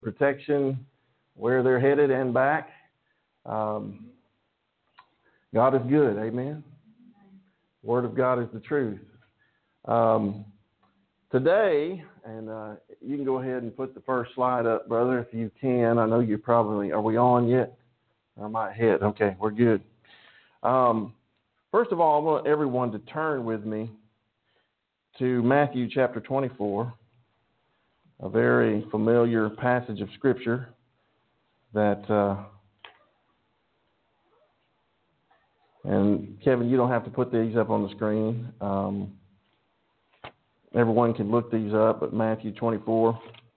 protection where they're headed and back. God is good, amen. Word of God is the truth. Today, and you can go ahead and put the first slide up, brother, if you can. I know you probably, are we on yet? I might hit. Okay, we're good. First of all, I want everyone to turn with me to Matthew chapter 24, a very familiar passage of Scripture that, and Kevin, you don't have to put these up on the screen. Everyone can look these up at Matthew 24.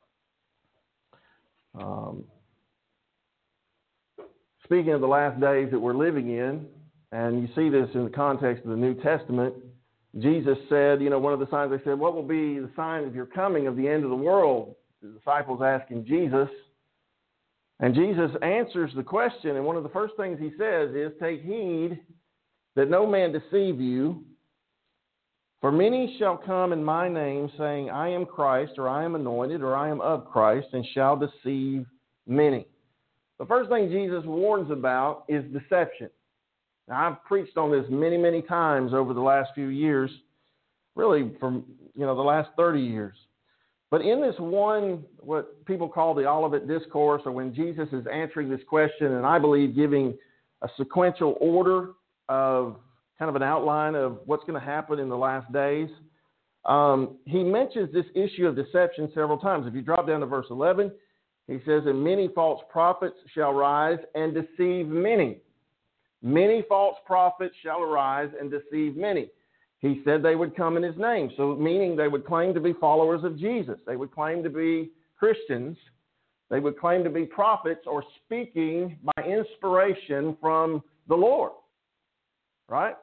Speaking of the last days that we're living in, and you see this in the context of the New Testament, Jesus said, one of the signs, they said, what will be the sign of your coming, of the end of the world? The disciples asking Jesus. And Jesus answers the question, and one of the first things he says is, take heed that no man deceive you, for many shall come in my name, saying, I am Christ, or I am anointed, or I am of Christ, and shall deceive many. The first thing Jesus warns about is deception. Now, I've preached on this many, many times over the last few years, really from, the last 30 years. But in this one, what people call the Olivet Discourse, or when Jesus is answering this question, and I believe giving a sequential order of kind of an outline of what's going to happen in the last days, he mentions this issue of deception several times. If you drop down to verse 11, he says, and many false prophets shall rise and deceive many. Many false prophets shall arise and deceive many. He said they would come in his name. So meaning they would claim to be followers of Jesus. They would claim to be Christians. They would claim to be prophets or speaking by inspiration from the Lord. Right?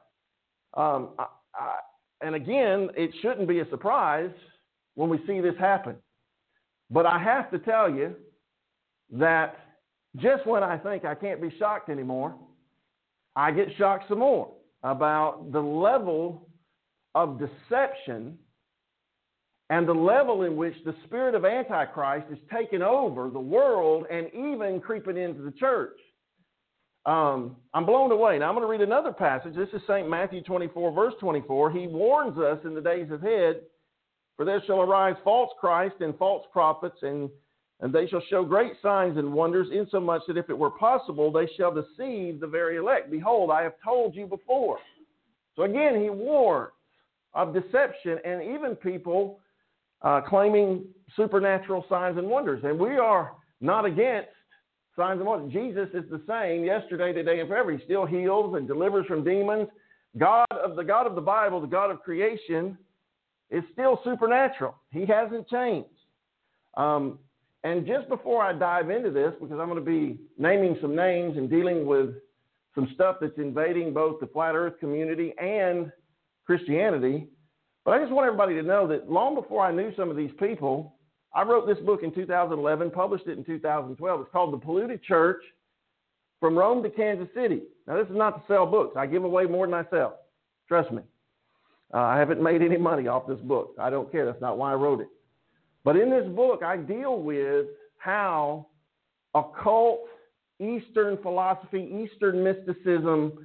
And again, it shouldn't be a surprise when we see this happen. But I have to tell you that just when I think I can't be shocked anymore, I get shocked some more about the level of deception and the level in which the spirit of Antichrist is taking over the world and even creeping into the church. I'm blown away. Now I'm going to read another passage. This is St. Matthew 24, verse 24. He warns us in the days ahead, for there shall arise false Christ and false prophets, and they shall show great signs and wonders, insomuch that if it were possible, they shall deceive the very elect. Behold, I have told you before. So again, he warns of deception and even people claiming supernatural signs and wonders. And we are not against signs and wonders. Jesus is the same yesterday, today, and forever. He still heals and delivers from demons. The God of the Bible, the God of creation, is still supernatural. He hasn't changed. And just before I dive into this, because I'm going to be naming some names and dealing with some stuff that's invading both the flat earth community and Christianity, but I just want everybody to know that long before I knew some of these people, I wrote this book in 2011, published it in 2012. It's called The Polluted Church, From Rome to Kansas City. Now, this is not to sell books. I give away more than I sell. Trust me. I haven't made any money off this book. I don't care. That's not why I wrote it. But in this book, I deal with how occult, Eastern philosophy, Eastern mysticism,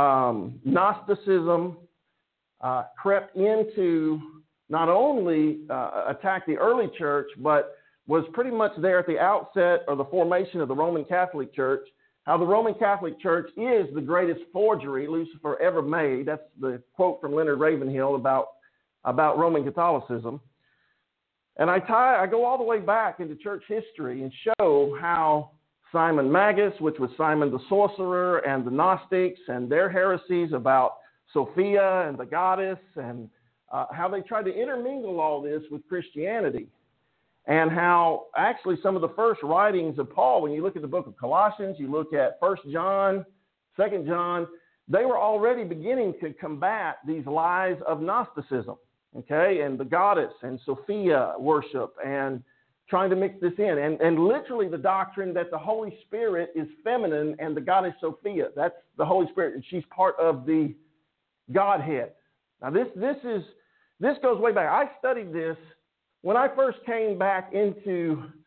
Gnosticism crept into not only attack the early church, but was pretty much there at the outset or the formation of the Roman Catholic Church, how the Roman Catholic Church is the greatest forgery Lucifer ever made. That's the quote from Leonard Ravenhill about Roman Catholicism. And I go all the way back into church history and show how Simon Magus, which was Simon the Sorcerer, and the Gnostics and their heresies about Sophia and the goddess, and how they tried to intermingle all this with Christianity. And how actually some of the first writings of Paul, when you look at the book of Colossians, you look at 1 John, 2 John, they were already beginning to combat these lies of Gnosticism. Okay, and the goddess and Sophia worship and trying to mix this in. And literally the doctrine that the Holy Spirit is feminine and the goddess Sophia. That's the Holy Spirit, and she's part of the Godhead. Now this goes way back. I studied this when I first came back into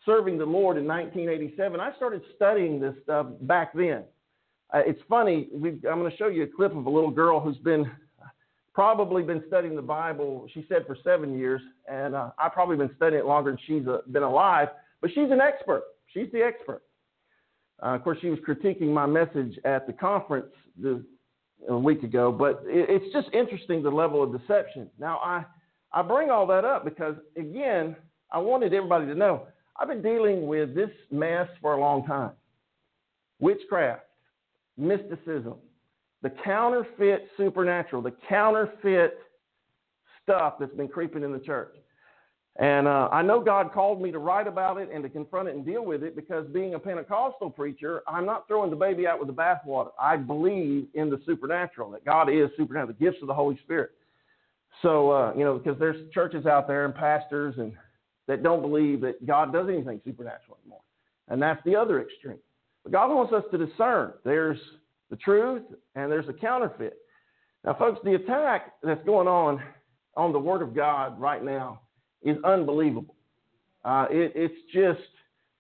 serving the Lord in 1987, I started studying this stuff back then. It's funny. I'm going to show you a clip of a little girl who's probably been studying the Bible, she said, for 7 years, and I've probably been studying it longer than she's been alive, but she's an expert. She's the expert. Of course, she was critiquing my message at the conference a week ago, but it's just interesting, the level of deception. Now, I bring all that up because, again, I wanted everybody to know I've been dealing with this mess for a long time. Witchcraft, mysticism, the counterfeit supernatural, the counterfeit stuff that's been creeping in the church. And I know God called me to write about it and to confront it and deal with it because being a Pentecostal preacher, I'm not throwing the baby out with the bathwater. I believe in the supernatural, that God is supernatural, the gifts of the Holy Spirit. So, because there's churches out there and pastors that don't believe that God does anything supernatural anymore. And that's the other extreme. But God wants us to discern. There's the truth and there's a counterfeit. Now, folks, the attack that's going on the Word of God right now is unbelievable. It's just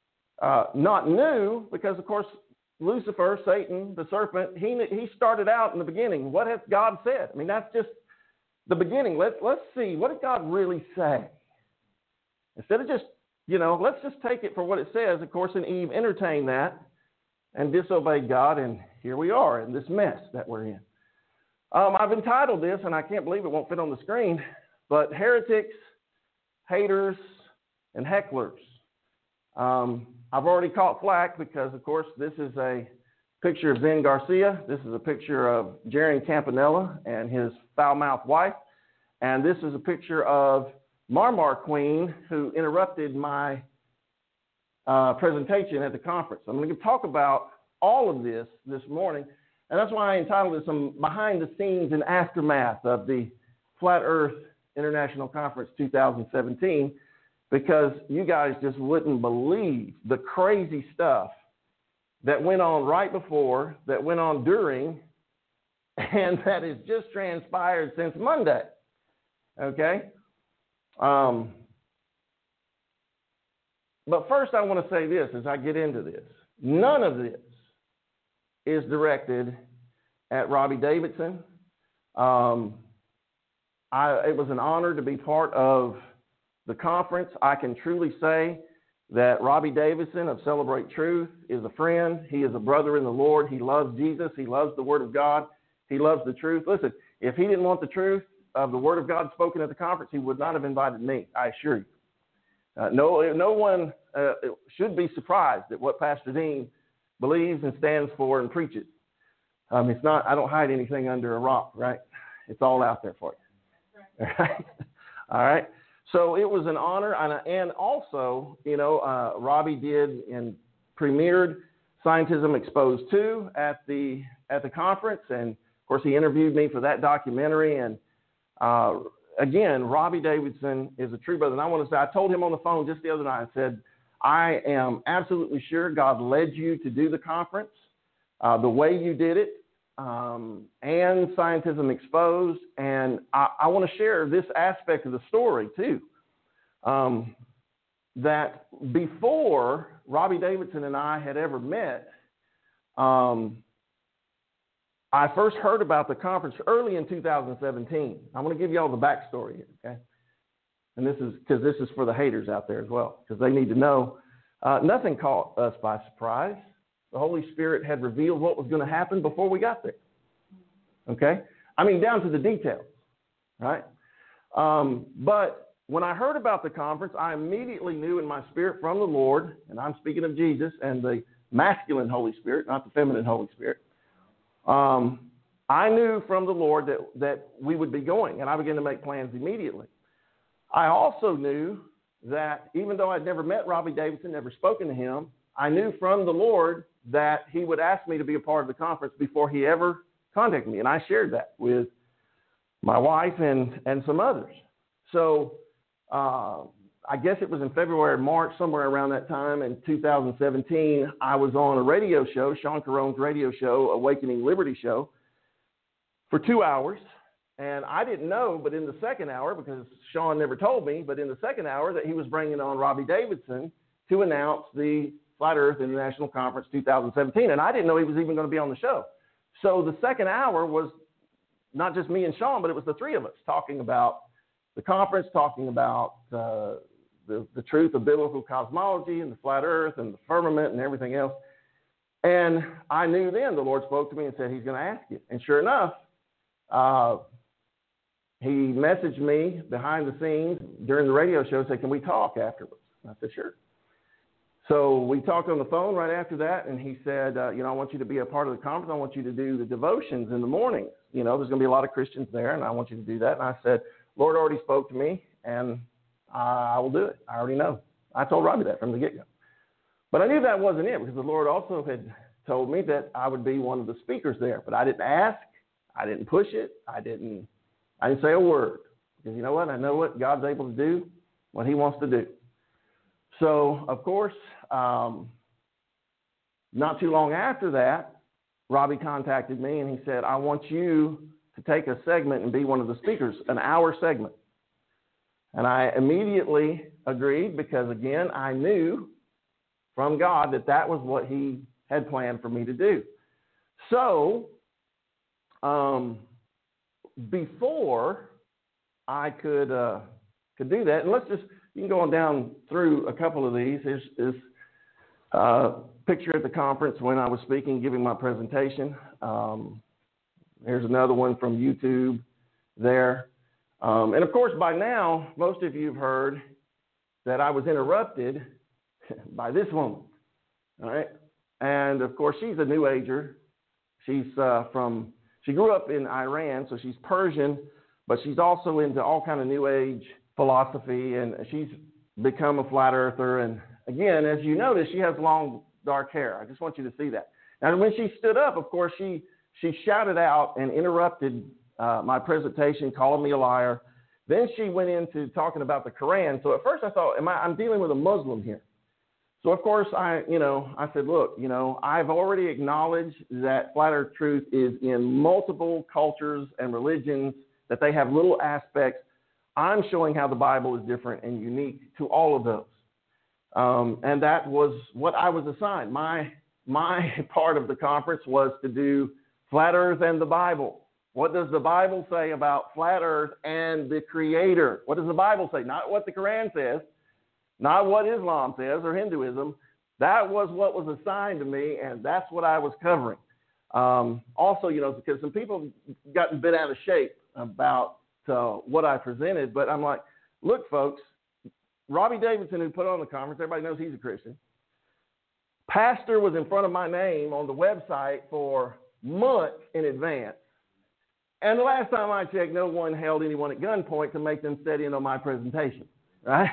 not new because, of course, Lucifer, Satan, the serpent, he started out in the beginning. What has God said? I mean, that's just the beginning. Let's see. What did God really say? Instead of just, let's just take it for what it says. Of course, and Eve entertained that and disobeyed God, and here we are in this mess that we're in. I've entitled this, and I can't believe it won't fit on the screen, but Heretics, Haters, and Hecklers. I've already caught flack because, of course, this is a picture of Zen Garcia. This is a picture of Jerry Campanella and his foul-mouthed wife. And this is a picture of Marmar Queen, who interrupted my presentation at the conference. I'm going to talk about all of this morning, and that's why I entitled it some behind the scenes and aftermath of the Flat Earth International Conference 2017, because you guys just wouldn't believe the crazy stuff that went on right before, that went on during, and that has just transpired since Monday. Okay? But first I want to say this as I get into this. None of this is directed at Robbie Davidson. It was an honor to be part of the conference. I can truly say that Robbie Davidson of Celebrate Truth is a friend. He is a brother in the Lord. He loves Jesus. He loves the Word of God. He loves the truth. Listen, if he didn't want the truth of the Word of God spoken at the conference, he would not have invited me, I assure you. No one should be surprised at what Pastor Dean believes and stands for and preaches. It's not, I don't hide anything under a rock, right? It's all out there for you. All right. All right. So it was an honor. And also, Robbie did and premiered Scientism Exposed 2 at the conference. And, of course, he interviewed me for that documentary. And, again, Robbie Davidson is a true brother. And I want to say, I told him on the phone just the other night, I said, I am absolutely sure God led you to do the conference the way you did it. And Scientism Exposed, and I want to share this aspect of the story too, that before Robbie Davidson and I had ever met, I first heard about the conference early in 2017. I want to give you all the backstory here, okay? And this is for the haters out there as well, because they need to know nothing caught us by surprise. The Holy Spirit had revealed what was going to happen before we got there. Okay? I mean, down to the details, right? But when I heard about the conference, I immediately knew in my spirit from the Lord, and I'm speaking of Jesus and the masculine Holy Spirit, not the feminine Holy Spirit. I knew from the Lord that we would be going, and I began to make plans immediately. I also knew that even though I'd never met Robbie Davidson, never spoken to him, I knew from the Lord that he would ask me to be a part of the conference before he ever contacted me. And I shared that with my wife and some others. So I guess it was in February, March, somewhere around that time in 2017, I was on a radio show, Sean Carone's radio show, Awakening Liberty Show, for 2 hours. And I didn't know, but in the second hour, because Sean never told me, but in the second hour that he was bringing on Robbie Davidson to announce the Flat Earth International Conference 2017. And I didn't know he was even going to be on the show. So the second hour was not just me and Sean, but it was the three of us talking about the conference, talking about the truth of biblical cosmology and the flat earth and the firmament and everything else. And I knew then the Lord spoke to me and said, he's going to ask you. And sure enough, he messaged me behind the scenes during the radio show and said, can we talk afterwards? And I said, sure. So we talked on the phone right after that, and he said, I want you to be a part of the conference. I want you to do the devotions in the mornings. There's going to be a lot of Christians there, and I want you to do that. And I said, Lord already spoke to me, and I will do it. I already know. I told Robbie that from the get-go. But I knew that wasn't it, because the Lord also had told me that I would be one of the speakers there. But I didn't ask. I didn't push it. I didn't say a word. Because you know what? I know what God's able to do, what he wants to do. So, of course, not too long after that, Robbie contacted me and he said, I want you to take a segment and be one of the speakers, an hour segment. And I immediately agreed because, again, I knew from God that that was what he had planned for me to do. So, before I could do that, and you can go on down through a couple of these. Here's this picture at the conference when I was speaking, giving my presentation. Here's another one from YouTube there. And, of course, by now, most of you have heard that I was interrupted by this woman. All right? And, of course, she's a New Ager. She grew up in Iran, so she's Persian, but she's also into all kind of New Age philosophy, and she's become a flat earther. And again, as you notice, she has long, dark hair. I just want you to see that. And when she stood up, of course, she shouted out and interrupted my presentation, calling me a liar. Then she went into talking about the Quran. So at first I thought, I'm dealing with a Muslim here. So of course I said, look, I've already acknowledged that flat earth truth is in multiple cultures and religions, that they have little aspects. I'm showing how the Bible is different and unique to all of those. And that was what I was assigned. My part of the conference was to do flat earth and the Bible. What does the Bible say about flat earth and the Creator? What does the Bible say? Not what the Quran says, not what Islam says or Hinduism. That was what was assigned to me, and that's what I was covering. Also, because some people got bent out of shape about what I presented, but I'm like, look, folks, Robbie Davidson, who put on the conference, everybody knows he's a Christian. Pastor was in front of my name on the website for months in advance. And the last time I checked, no one held anyone at gunpoint to make them sit in on my presentation, right?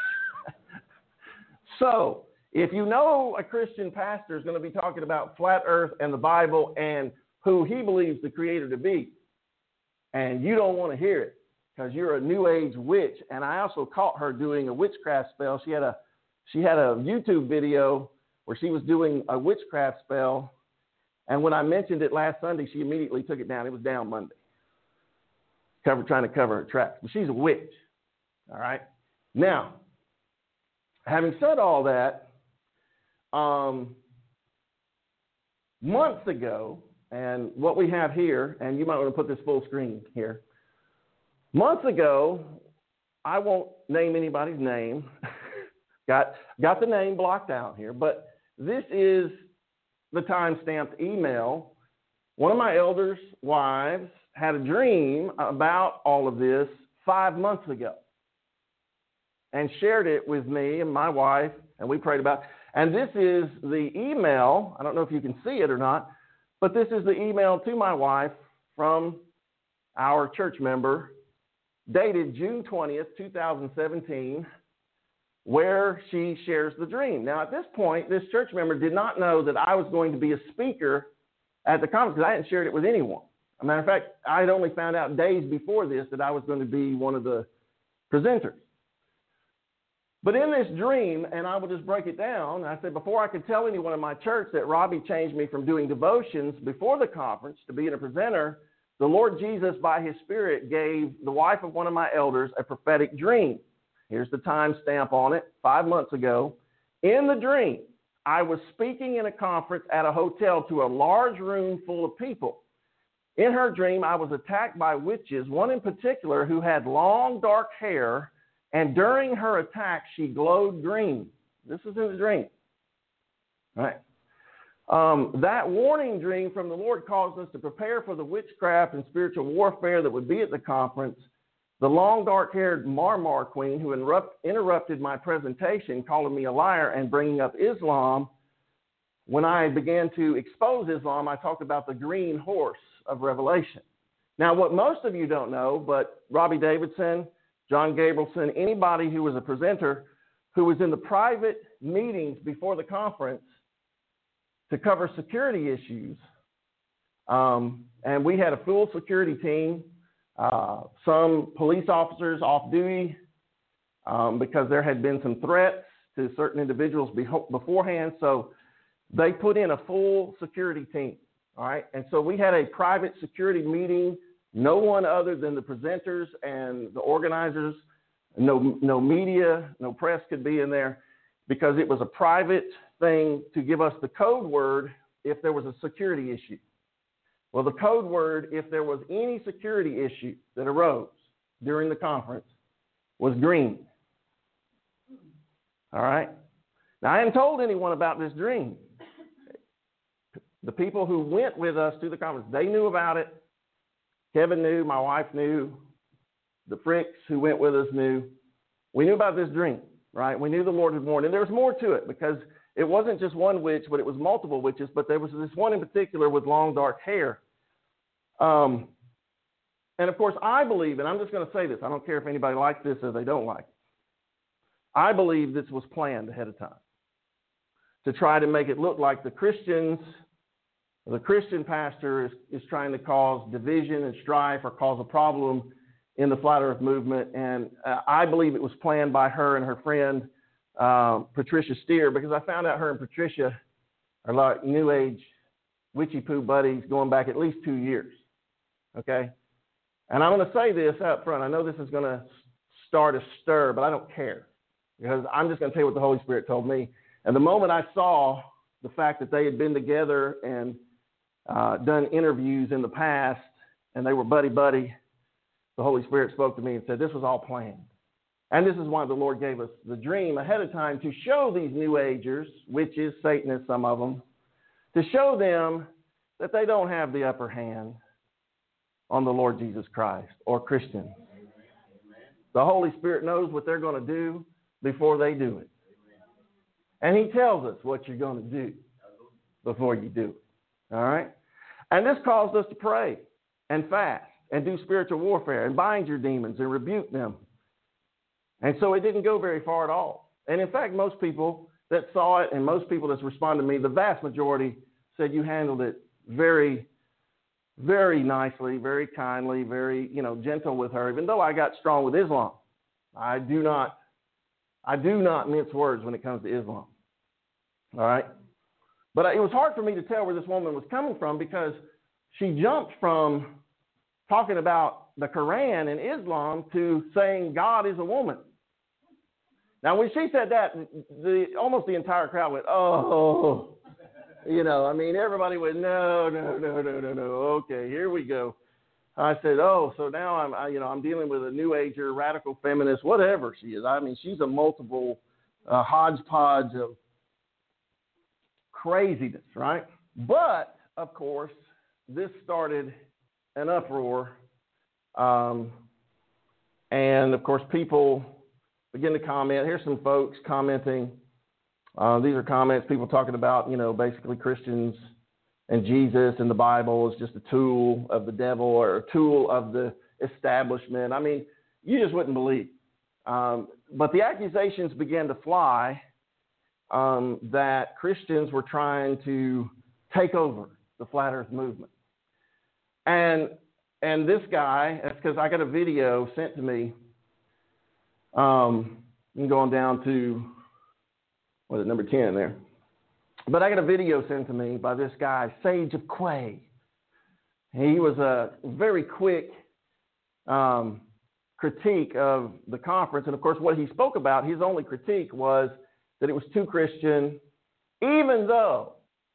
So if you know a Christian pastor is going to be talking about flat earth and the Bible and who he believes the Creator to be, and you don't want to hear it because you're a New Age witch. And I also caught her doing a witchcraft spell. She had a YouTube video where she was doing a witchcraft spell. And when I mentioned it last Sunday, she immediately took it down. It was down Monday. Trying to cover her tracks. But she's a witch. All right. Now, having said all that, months ago, and what we have here, and you might want to put this full screen here. Months ago, I won't name anybody's name. got the name blocked out here, but this is the time-stamped email. One of my elders' wives had a dream about all of this 5 months ago and shared it with me and my wife, and we prayed about it. And this is the email. I don't know if you can see it or not, but this is the email to my wife from our church member, dated June 20th, 2017, where she shares the dream. Now, at this point, this church member did not know that I was going to be a speaker at the conference because I hadn't shared it with anyone. As a matter of fact, I had only found out days before this that I was going to be one of the presenters. But in this dream, and I will just break it down, I said before I could tell anyone in my church that Robbie changed me from doing devotions before the conference to being a presenter, the Lord Jesus, by his Spirit, gave the wife of one of my elders a prophetic dream. Here's the time stamp on it, 5 months ago, In the dream, I was speaking in a conference at a hotel to a large room full of people. In her dream, I was attacked by witches, one in particular who had long, dark hair, and during her attack, she glowed green. This is in the dream. All right. That warning dream from the Lord caused us to prepare for the witchcraft and spiritual warfare that would be at the conference. The long, dark-haired Marmar Queen who interrupted my presentation, calling me a liar and bringing up Islam. When I began to expose Islam, I talked about the green horse of Revelation. Now, what most of you don't know, but Robbie Davidson, John Gabrielson, anybody who was a presenter who was in the private meetings before the conference to cover security issues, and we had a full security team, some police officers off duty because there had been some threats to certain individuals beforehand, so they put in a full security team. All right, and so we had a private security meeting. No one other than the presenters and the organizers, no media, no press could be in there because it was a private thing to give us the code word if there was a security issue. Well, the code word, if there was any security issue that arose during the conference, was green. All right, now I hadn't told anyone about this dream. The people who went with us to the conference, they knew about it. Kevin knew, my wife knew, the Fricks who went with us knew. We knew about this dream, right? We knew the Lord had warned. And there was more to it because it wasn't just one witch, but it was multiple witches. But there was this one in particular with long, dark hair. And, of course, I believe, and I'm just going to say this. I don't care if anybody likes this or they don't like it. I believe this was planned ahead of time to try to make it look like the Christian pastor is trying to cause division and strife or cause a problem in the Flat Earth movement. And I believe it was planned by her and her friend, Patricia Steer, because I found out her and Patricia are like New Age witchy poo buddies going back at least 2 years. Okay? And I'm going to say this up front. I know this is going to start a stir, but I don't care because I'm just going to tell you what the Holy Spirit told me. And the moment I saw the fact that they had been together and done interviews in the past, and they were buddy-buddy, the Holy Spirit spoke to me and said, this was all planned. And this is why the Lord gave us the dream ahead of time to show these New Agers, witches, Satanists, some of them, to show them that they don't have the upper hand on the Lord Jesus Christ or Christians. The Holy Spirit knows what they're going to do before they do it. And he tells us what you're going to do before you do it. All right? And this caused us to pray and fast and do spiritual warfare and bind your demons and rebuke them. And so it didn't go very far at all. And in fact, most people that saw it and most people that's responded to me, the vast majority said you handled it very, very nicely, very kindly, very, gentle with her, even though I got strong with Islam. I do not mince words when it comes to Islam. All right? But it was hard for me to tell where this woman was coming from because she jumped from talking about the Quran and Islam to saying God is a woman. Now, when she said that, almost the entire crowd went, oh. Everybody went, no. Okay, here we go. I said, oh, so now I'm dealing with a New Ager, radical feminist, whatever she is. She's a multiple hodgepodge of craziness, right? But, of course, this started an uproar. And, of course, people begin to comment. Here's some folks commenting. These are comments, people talking about, basically Christians and Jesus and the Bible is just a tool of the devil or a tool of the establishment. You just wouldn't believe. But the accusations began to fly that Christians were trying to take over the Flat Earth movement. And this guy, that's because I got a video sent to me. I'm going down to, number 10 there. But I got a video sent to me by this guy, Sage of Quay. He was a very quick critique of the conference. And, of course, what he spoke about, his only critique was that it was too Christian, even though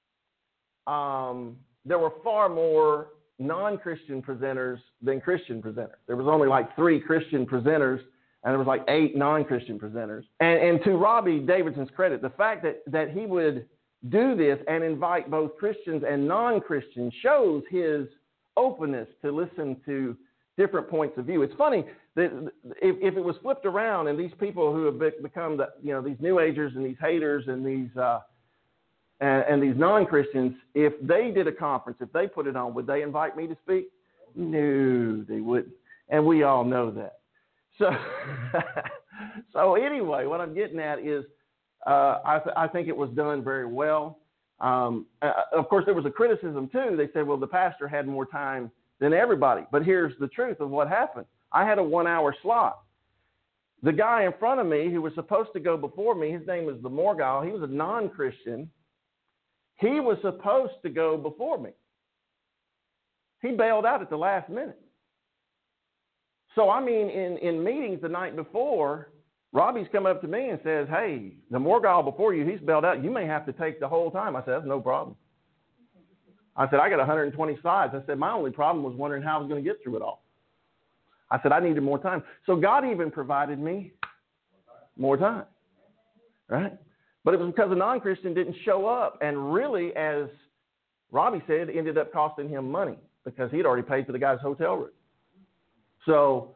there were far more non-Christian presenters than Christian presenters. There was only like 3 Christian presenters, and there was like 8 non-Christian presenters. And to Robbie Davidson's credit, the fact that he would do this and invite both Christians and non-Christians shows his openness to listen to different points of view. It's funny that if it was flipped around and these people who have become these New Agers and these haters and these non-Christians, if they did a conference, if they put it on, would they invite me to speak? No, they wouldn't. And we all know that. So anyway, what I'm getting at is I think it was done very well. Of course, there was a criticism too. They said, well, the pastor had more time than everybody. But here's the truth of what happened. I had a 1-hour slot. The guy in front of me who was supposed to go before me, his name was the Morgal. He was a non-Christian. He was supposed to go before me. He bailed out at the last minute. So, I mean, in meetings the night before, Robbie's come up to me and says, hey, the Morgal before you, he's bailed out. You may have to take the whole time. I said, that's no problem. I said, I got 120 slides. I said, my only problem was wondering how I was going to get through it all. I said, I needed more time. So God even provided me more time, right? But it was because a non-Christian didn't show up. And really, as Robbie said, it ended up costing him money because he'd already paid for the guy's hotel room. So,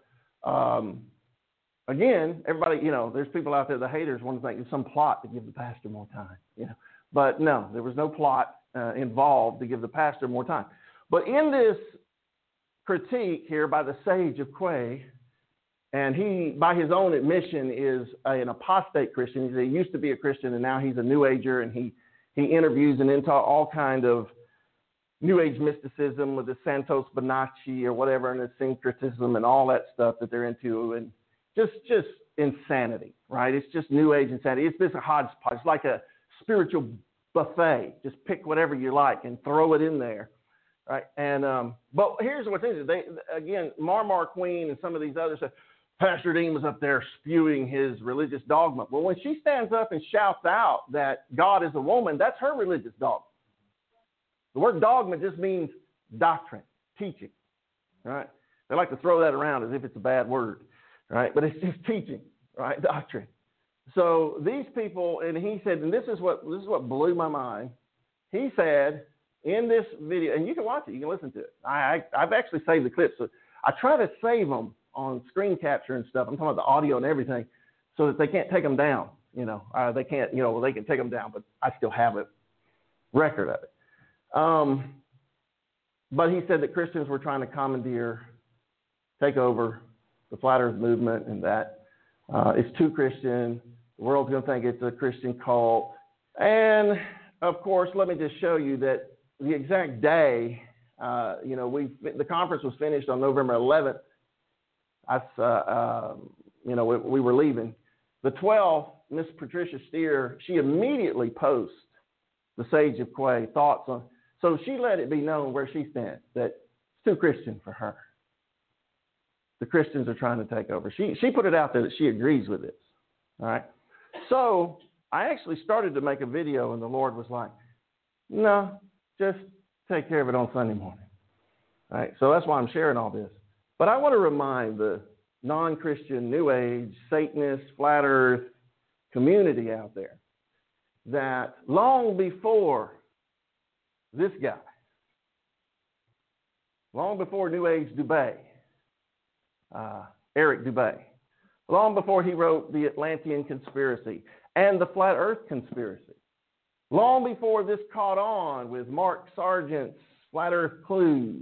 again, everybody, there's people out there, the haters, want to think there's some plot to give the pastor more time, But no, there was no plot involved to give the pastor more time. But in this critique here by the sage of Quay, and he, by his own admission, is an apostate Christian. He used to be a Christian, and now he's a New Ager, and he interviews and into all kind of New Age mysticism with the Santos Bonacci or whatever, and the syncretism and all that stuff that they're into, and just insanity, right? It's just New Age insanity. It's just a hodgepodge. It's like a spiritual buffet. Just pick whatever you like and throw it in there, right? And but here's what's interesting. Again, Marmar Queen and some of these others said, Pastor Dean was up there spewing his religious dogma. Well, when she stands up and shouts out that God is a woman, that's her religious dogma. The word dogma just means doctrine, teaching, right? They like to throw that around as if it's a bad word, right? But it's just teaching, right? Doctrine. So these people, and he said, and this is what blew my mind. He said in this video, and you can watch it, you can listen to it. I've actually saved the clips. So I try to save them on screen capture and stuff. I'm talking about the audio and everything, so that they can't take them down. They can't, they can take them down, but I still have a record of it. But he said that Christians were trying to commandeer, take over the Flat Earth movement, and that it's too Christian. The world's going to think it's a Christian cult. And, of course, let me just show you that the exact day, the conference was finished on November 11th. We were leaving. The 12th, Miss Patricia Steer, she immediately posts the Sage of Quay thoughts on. So she let it be known where she stands, that it's too Christian for her. The Christians are trying to take over. She put it out there that she agrees with this. All right. So I actually started to make a video, and the Lord was like, no, just take care of it on Sunday morning. All right. So that's why I'm sharing all this. But I want to remind the non-Christian, New Age, Satanist, Flat Earth community out there that long before this guy, long before New Age Dubé, Eric Dubé, long before he wrote The Atlantean Conspiracy and The Flat Earth Conspiracy, long before this caught on with Mark Sargent's Flat Earth Clues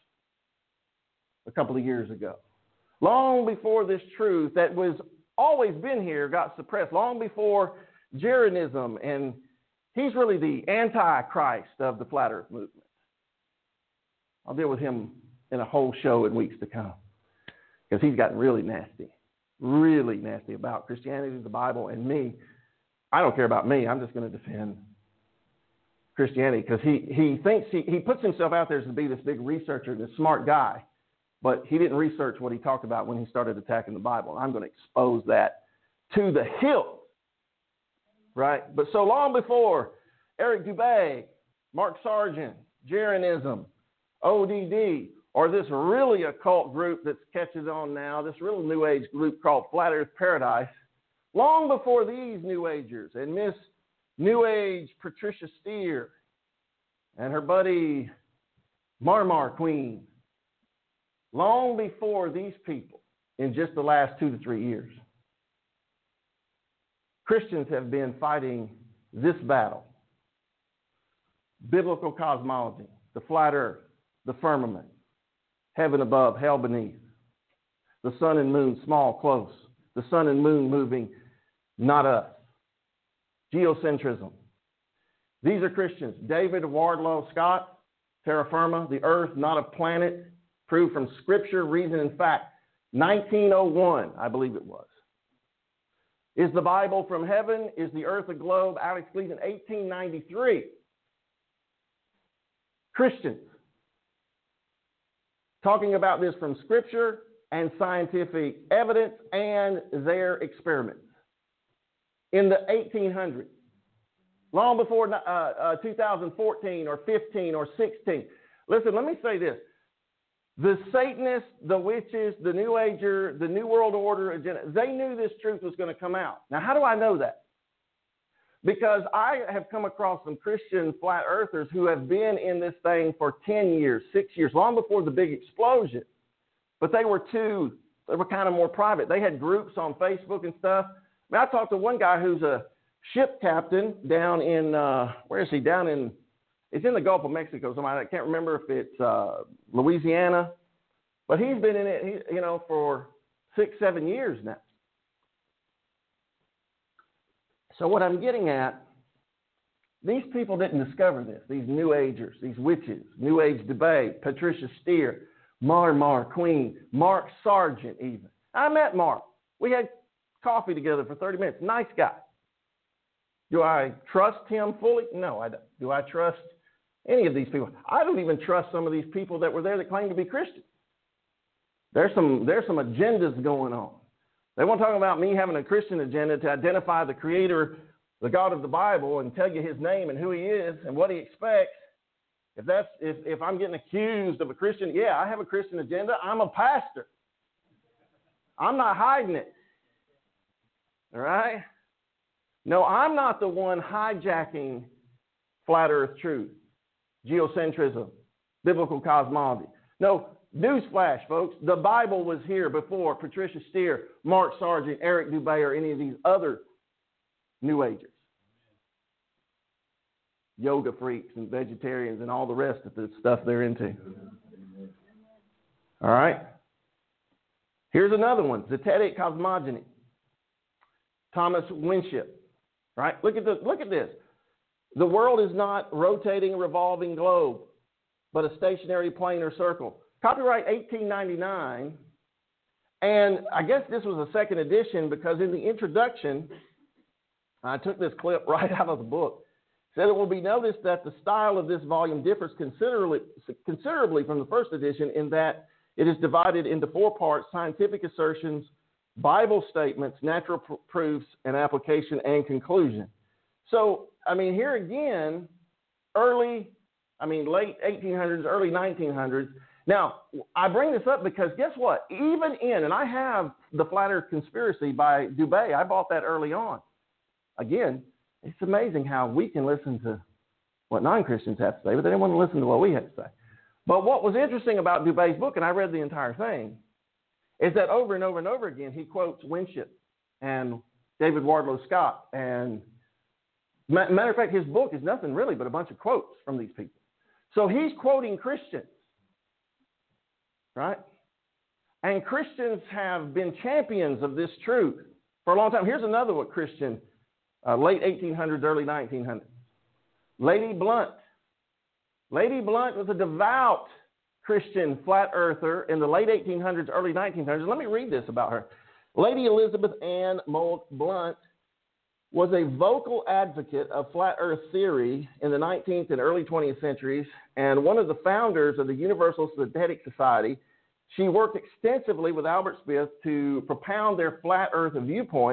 a couple of years ago, long before this truth that was always been here got suppressed, long before Jeranism, and he's really the antichrist of the Flat Earth movement. I'll deal with him in a whole show in weeks to come because he's gotten really nasty about Christianity, the Bible, and me. I don't care about me. I'm just going to defend Christianity because he thinks he puts himself out there as to be this big researcher, this smart guy, but he didn't research what he talked about when he started attacking the Bible. And I'm going to expose that to the hilt. right? But so long before Eric Dubay, Mark Sargent, Jeranism, ODD, or this really occult group that's catches on now, this real New Age group called Flat Earth Paradise, long before these New Agers and Miss New Age Patricia Steere and her buddy Marmar Queen, long before these people in just the last 2 to 3 years, Christians have been fighting this battle. Biblical cosmology, the flat earth, the firmament, heaven above, hell beneath, the sun and moon, small, close, the sun and moon moving, not us, geocentrism. These are Christians. David Wardlow Scott, terra firma, the earth, not a planet, proved from scripture, reason, and fact. 1901, I believe it was. Is the Bible from heaven? Is the earth a globe? Alex Gleason, 1893. Christians talking about this from scripture and scientific evidence and their experiments. In the 1800s, long before 2014 or 15 or 16. Listen, let me say this. The Satanists, the witches, the New Ager, the New World Order agenda, they knew this truth was going to come out. Now, how do I know that? Because I have come across some Christian flat earthers who have been in this thing for 10 years, 6 years, long before the big explosion. But they were kind of more private. They had groups on Facebook and stuff. I mean, I talked to one guy who's a ship captain down in, where is he? It's in the Gulf of Mexico. I can't remember if it's Louisiana, but he's been in it, for 6-7 years now. So what I'm getting at, these people didn't discover this. These New Agers, these witches, New Age debate, Patricia Steere, Marmar Queen, Mark Sargent even. I met Mark. We had coffee together for 30 minutes. Nice guy. Do I trust him fully? No, I don't. Do I trust any of these people? I don't even trust some of these people that were there that claim to be Christians. There's some agendas going on. They want to talk about me having a Christian agenda to identify the Creator, the God of the Bible, and tell you His name and who He is and what He expects. If I'm getting accused of a Christian, yeah, I have a Christian agenda. I'm a pastor. I'm not hiding it. All right? No, I'm not the one hijacking flat earth truth, geocentrism, biblical cosmology. No, newsflash, folks. The Bible was here before Patricia Steere, Mark Sargent, Eric Dubay, or any of these other New Agers. Yoga freaks and vegetarians and all the rest of the stuff they're into. All right? Here's another one, Zetetic Cosmogony. Thomas Winship. Right? Look at this. The world is not rotating, revolving globe, but a stationary planar circle. Copyright 1899. And I guess this was a second edition because in the introduction, I took this clip right out of the book. It said it will be noticed that the style of this volume differs considerably from the first edition in that it is divided into 4 parts: scientific assertions, Bible statements, natural proofs, and application and conclusion. So, here again, late 1800s, early 1900s. Now, I bring this up because guess what? And I have The Flat Earth Conspiracy by Dubay. I bought that early on. Again, it's amazing how we can listen to what non-Christians have to say, but they don't want to listen to what we have to say. But what was interesting about Dubay's book, and I read the entire thing, is that over and over and over again, he quotes Winship and David Wardlow Scott. And matter of fact, his book is nothing really but a bunch of quotes from these people. So he's quoting Christians, right? And Christians have been champions of this truth for a long time. Here's another one, Christian, late 1800s, early 1900s. Lady Blunt. Lady Blunt was a devout Christian flat earther in the late 1800s, early 1900s. Let me read this about her. Lady Elizabeth Ann Moult Blunt was a vocal advocate of flat earth theory in the 19th and early 20th centuries and one of the founders of the Universal Synthetic Society. She worked extensively with Albert Smith to propound their flat earth viewpoint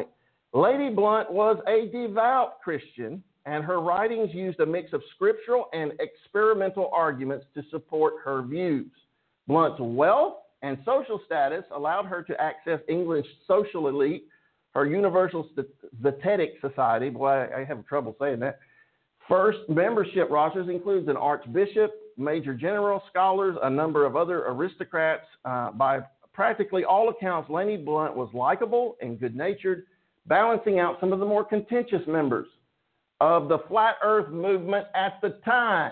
Lady Blunt was a devout Christian, and her writings used a mix of scriptural and experimental arguments to support her views. Blunt's wealth and social status allowed her to access England's social elite, her Universal Zetetic Society. Boy, I have trouble saying that. First membership rosters includes an archbishop, major general, scholars, a number of other aristocrats. By practically all accounts, Lady Blunt was likable and good-natured, balancing out some of the more contentious members of the Flat Earth movement at the time.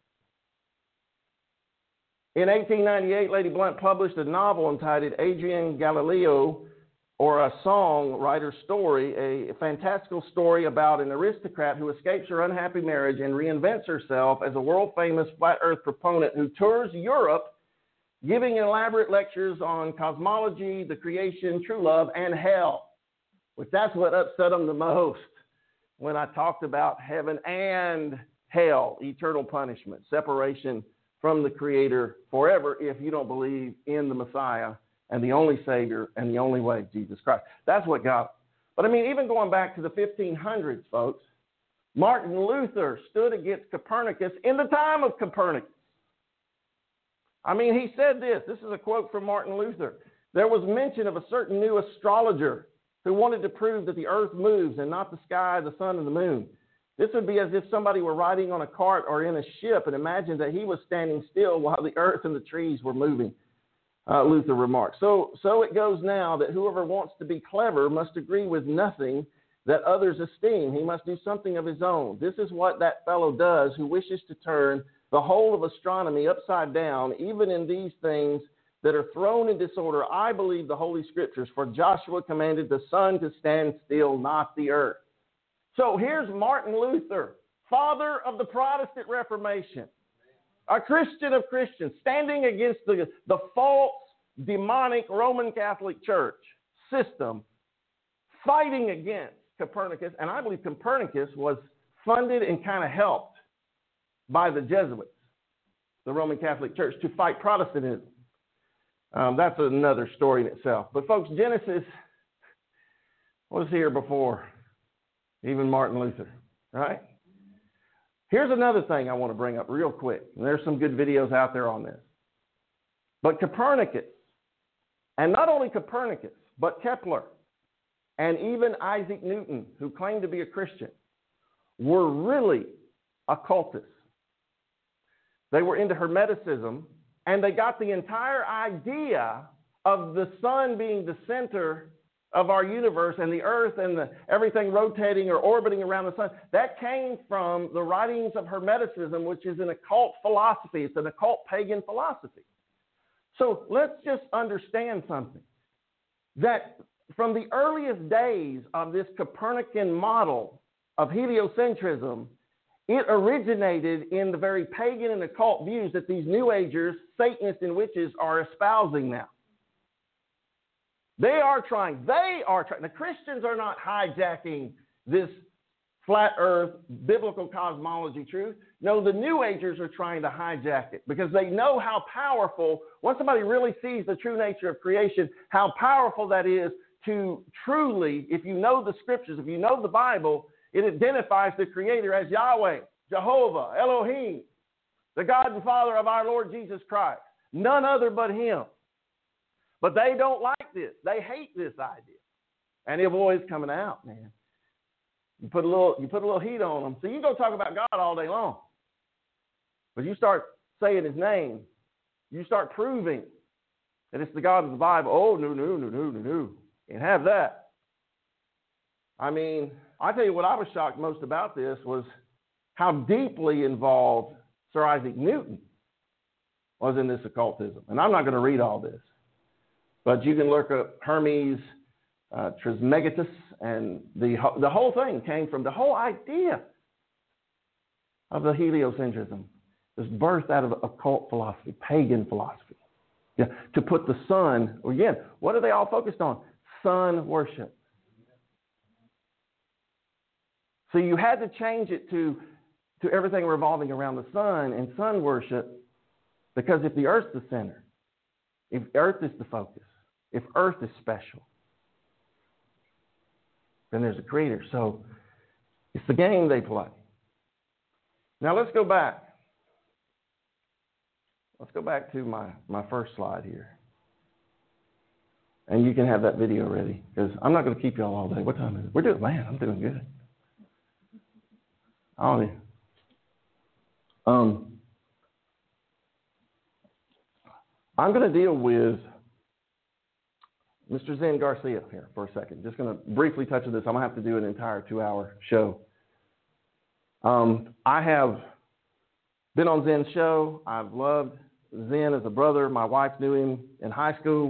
In 1898, Lady Blunt published a novel entitled Adrian Galileo, or A Songwriter's Story, a fantastical story about an aristocrat who escapes her unhappy marriage and reinvents herself as a world-famous flat earth proponent who tours Europe, giving elaborate lectures on cosmology, the creation, true love, and hell, which that's what upset them the most when I talked about heaven and hell, eternal punishment, separation from the Creator forever if you don't believe in the Messiah and the only Savior and the only way, Jesus Christ. That's what got them. But I mean, even going back to the 1500s, folks, Martin Luther stood against Copernicus in the time of Copernicus. I mean, he said this. This is a quote from Martin Luther. There was mention of a certain new astrologer who wanted to prove that the earth moves and not the sky, the sun, and the moon. This would be as if somebody were riding on a cart or in a ship and imagined that he was standing still while the earth and the trees were moving, Luther remarked. So it goes now that whoever wants to be clever must agree with nothing that others esteem. He must do something of his own. This is what that fellow does who wishes to turn the whole of astronomy upside down, even in these things that are thrown in disorder. I believe the Holy Scriptures, for Joshua commanded the sun to stand still, not the earth. So here's Martin Luther, father of the Protestant Reformation, a Christian of Christians, standing against the false, demonic Roman Catholic Church system, fighting against Copernicus. And I believe Copernicus was funded and kind of helped by the Jesuits, the Roman Catholic Church, to fight Protestantism. That's another story in itself. But folks, Genesis was here before even Martin Luther, right? Here's another thing I want to bring up real quick. And there's some good videos out there on this. But Copernicus, and not only Copernicus, but Kepler, and even Isaac Newton, who claimed to be a Christian, were really occultists. They were into Hermeticism, and they got the entire idea of the sun being the center of our universe and the earth and everything rotating or orbiting around the sun. That came from the writings of Hermeticism, which is an occult philosophy. It's an occult pagan philosophy. So let's just understand something, that from the earliest days of this Copernican model of heliocentrism, it originated in the very pagan and occult views that these New Agers, Satanists, and witches are espousing now. They are trying. The Christians are not hijacking this flat earth biblical cosmology truth. No, the New Agers are trying to hijack it because they know how powerful, once somebody really sees the true nature of creation, how powerful that is to truly, if you know the scriptures, if you know the Bible, it identifies the Creator as Yahweh, Jehovah, Elohim, the God and Father of our Lord Jesus Christ. None other but Him. But they don't like this. They hate this idea. And the boy is coming out, man. You put a little heat on them. So you can go talk about God all day long. But you start saying His name. You start proving that it's the God of the Bible. Oh, no. Can't have that. I mean, I tell you what I was shocked most about this was how deeply involved Sir Isaac Newton was in this occultism. And I'm not going to read all this. But you can look up Hermes Trismegistus, and the whole thing came from the whole idea of the heliocentrism. Was birthed out of occult philosophy, pagan philosophy. Yeah, to put the sun, again, what are they all focused on? Sun worship. So you had to change it to everything revolving around the sun and sun worship, because if the earth's the center, if earth is the focus, if earth is special, then there's a creator. So it's the game they play. Now let's go back. Let's go back to my first slide here. And you can have that video ready, because I'm not going to keep you all day. What time is it? We're doing, man, I'm doing good. I'm going to deal with Mr. Zen Garcia here for a second. Just going to briefly touch on this. I'm going to have to do an entire 2-hour show. I have been on Zen's show. I've loved Zen as a brother. My wife knew him in high school.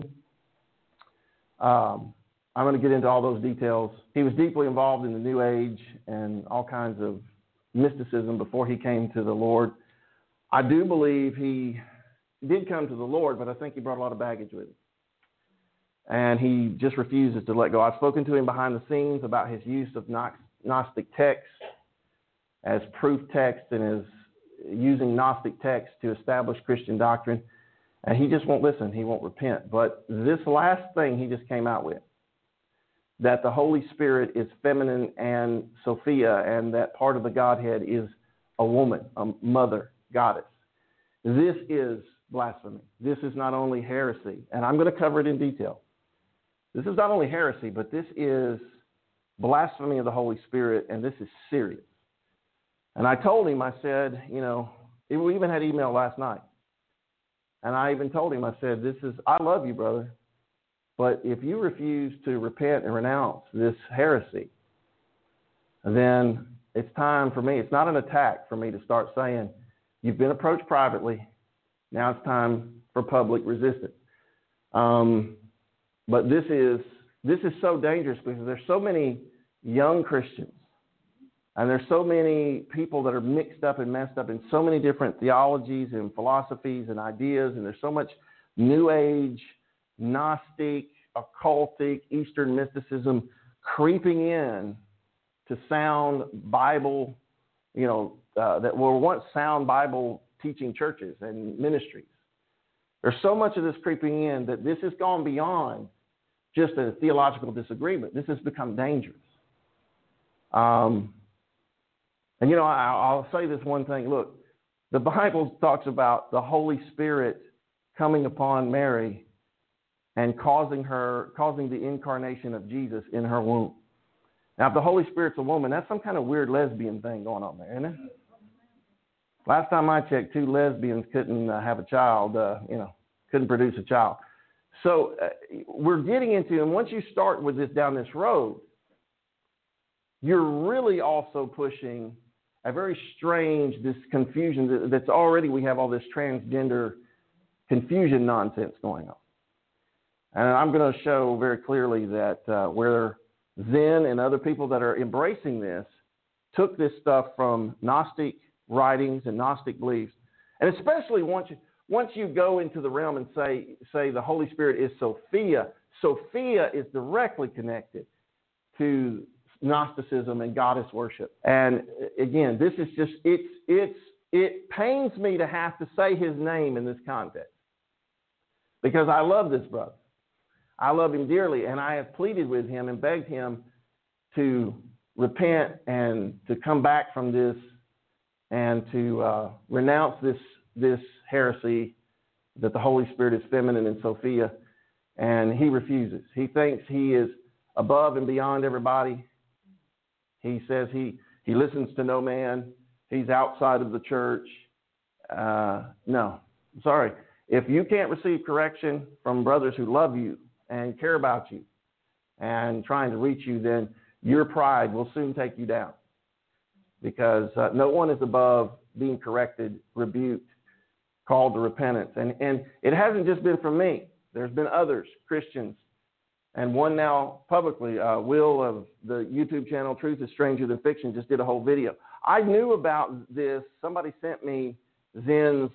I'm going to get into all those details. He was deeply involved in the New Age and all kinds of mysticism before he came to the Lord. I do believe he did come to the Lord, but I think he brought a lot of baggage with him. And he just refuses to let go. I've spoken to him behind the scenes about his use of Gnostic texts as proof text and as using Gnostic texts to establish Christian doctrine. And he just won't listen. He won't repent. But this last thing he just came out with, that the Holy Spirit is feminine and Sophia, and that part of the Godhead is a woman, a mother, goddess. This is blasphemy. This is not only heresy, and I'm going to cover it in detail. This is not only heresy, but this is blasphemy of the Holy Spirit, and this is serious. And I told him, I said, you know, we even had email last night. And I even told him, I said, I love you, brother, but if you refuse to repent and renounce this heresy, then it's time for me. It's not an attack for me to start saying, you've been approached privately. Now it's time for public resistance. But this is so dangerous because there's so many young Christians, and there's so many people that are mixed up and messed up in so many different theologies and philosophies and ideas, and there's so much New Age, Gnostic, occultic, Eastern mysticism creeping in to sound Bible, that were once sound Bible teaching churches and ministries. There's so much of this creeping in that this has gone beyond just a theological disagreement. This has become dangerous. And, I'll say this one thing. Look, the Bible talks about the Holy Spirit coming upon Mary and causing the incarnation of Jesus in her womb. Now, if the Holy Spirit's a woman, that's some kind of weird lesbian thing going on there, isn't it? Last time I checked, 2 lesbians couldn't have a child, couldn't produce a child. So we're getting into, and once you start with this down this road, you're really also pushing a very strange, this confusion that's already, we have all this transgender confusion nonsense going on. And I'm going to show very clearly that where Zen and other people that are embracing this took this stuff from Gnostic writings and Gnostic beliefs, and especially once you go into the realm and say the Holy Spirit is Sophia. Sophia is directly connected to Gnosticism and goddess worship. And again, this is just it pains me to have to say his name in this context, because I love this brother. I love him dearly, and I have pleaded with him and begged him to repent and to come back from this and to renounce this heresy that the Holy Spirit is feminine in Sophia, and he refuses. He thinks he is above and beyond everybody. He says he listens to no man. He's outside of the church. No, sorry. If you can't receive correction from brothers who love you and care about you and trying to reach you, then your pride will soon take you down, because no one is above being corrected, rebuked, called to repentance. And it hasn't just been from me. There's been others, Christians, and one now publicly, Will of the YouTube channel Truth is Stranger Than Fiction, just did a whole video. I knew about this. Somebody sent me Zen's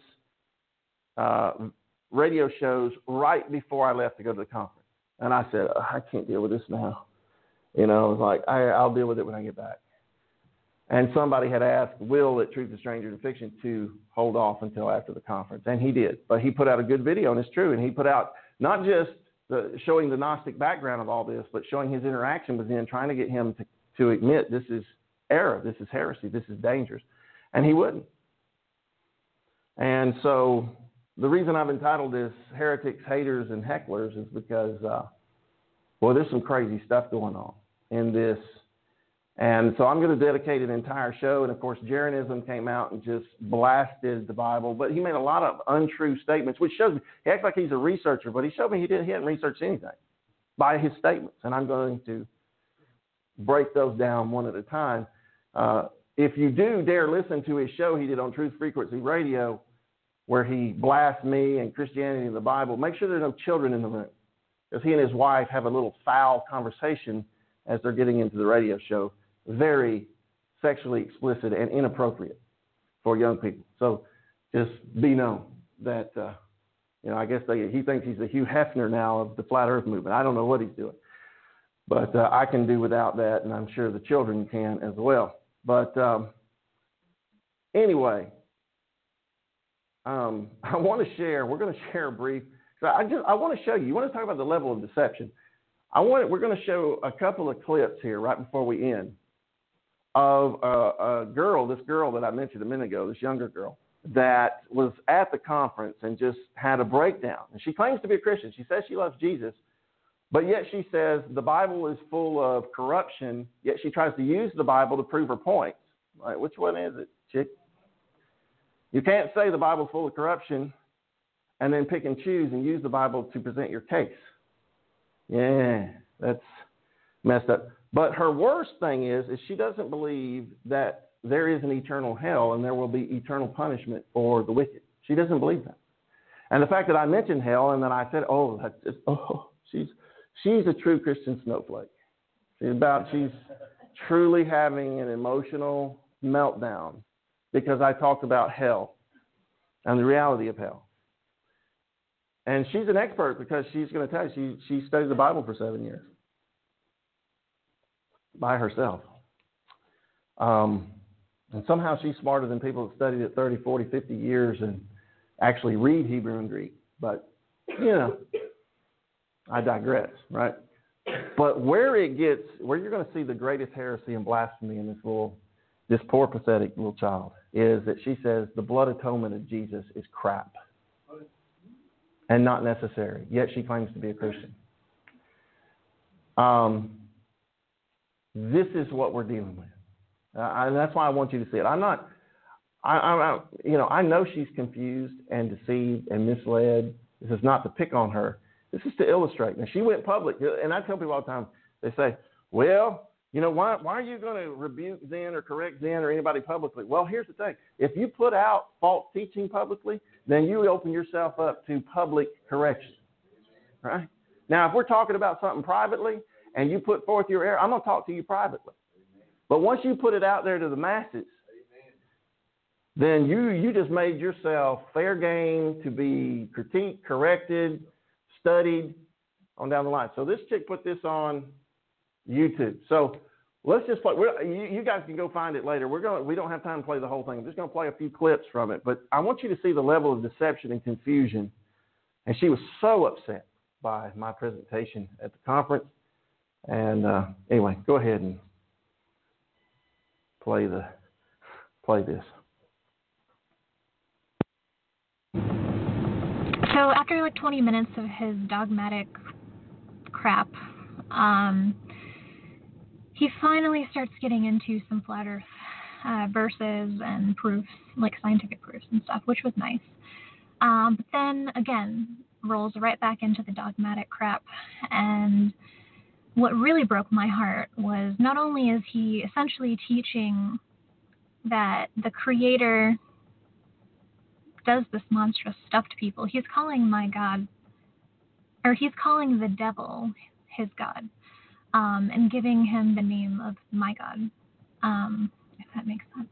radio shows right before I left to go to the conference. And I said, I can't deal with this now. I was like, I'll deal with it when I get back. And somebody had asked Will at Truth is Stranger Than Fiction to hold off until after the conference. And he did. But he put out a good video, and it's true. And he put out not just showing the Gnostic background of all this, but showing his interaction with him, trying to get him to admit this is error, this is heresy, this is dangerous. And he wouldn't. And so the reason I've entitled this Heretics, Haters, and Hecklers is because, there's some crazy stuff going on in this. And so I'm going to dedicate an entire show. And, of course, Jeranism came out and just blasted the Bible. But he made a lot of untrue statements, which shows me he acts like he's a researcher, but he showed me he hadn't researched anything by his statements. And I'm going to break those down one at a time. If you do dare listen to his show he did on Truth Frequency Radio, where he blasts me and Christianity and the Bible, make sure there are no children in the room, because he and his wife have a little foul conversation as they're getting into the radio show. Very sexually explicit and inappropriate for young people. So just be known that, I guess he thinks he's the Hugh Hefner now of the Flat Earth movement. I don't know what he's doing. But I can do without that, and I'm sure the children can as well. But anyway, I want to share. We're going to share a brief. So I want to show you. You want to talk about the level of deception? We're going to show a couple of clips here right before we end of this girl that I mentioned a minute ago, this younger girl that was at the conference and just had a breakdown. And she claims to be a Christian. She says she loves Jesus, but yet she says the Bible is full of corruption, yet she tries to use the Bible to prove her point. Right, which one is it, chick? You can't say the Bible's full of corruption and then pick and choose and use the Bible to present your case. Yeah, that's messed up. But her worst thing is she doesn't believe that there is an eternal hell and there will be eternal punishment for the wicked. She doesn't believe that. And the fact that I mentioned hell and then I said, she's a true Christian snowflake. She's truly having an emotional meltdown because I talked about hell and the reality of hell. And she's an expert because she's going to tell you she studied the Bible for 7 years by herself. And somehow she's smarter than people that studied it 30, 40, 50 years and actually read Hebrew and Greek. But, I digress, right? But where you're going to see the greatest heresy and blasphemy in this poor, pathetic little child is that she says the blood atonement of Jesus is crap and not necessary, yet she claims to be a Christian. This is what we're dealing with. And that's why I want you to see it. I know she's confused and deceived and misled. This is not to pick on her. This is to illustrate. Now, she went public, and I tell people all the time, they say, well, why are you going to rebuke Zen or correct Zen or anybody publicly? Well, here's the thing. If you put out false teaching publicly, then you open yourself up to public correction, right? Now, if we're talking about something privately and you put forth your error, I'm going to talk to you privately. But once you put it out there to the masses, then you just made yourself fair game to be critiqued, corrected, studied on down the line. So this chick put this on YouTube. So let's just play. You guys can go find it later. We don't have time to play the whole thing. I'm just going to play a few clips from it. But I want you to see the level of deception and confusion. And she was so upset by my presentation at the conference. And anyway, go ahead and play this. So after like 20 minutes of his dogmatic crap, he finally starts getting into some flat earth verses and proofs, like scientific proofs and stuff, which was nice. But then again, rolls right back into the dogmatic crap. And what really broke my heart was not only is he essentially teaching that the Creator does this monstrous stuff to people, he's calling my God, or he's calling the devil his God, and giving him the name of my God, if that makes sense.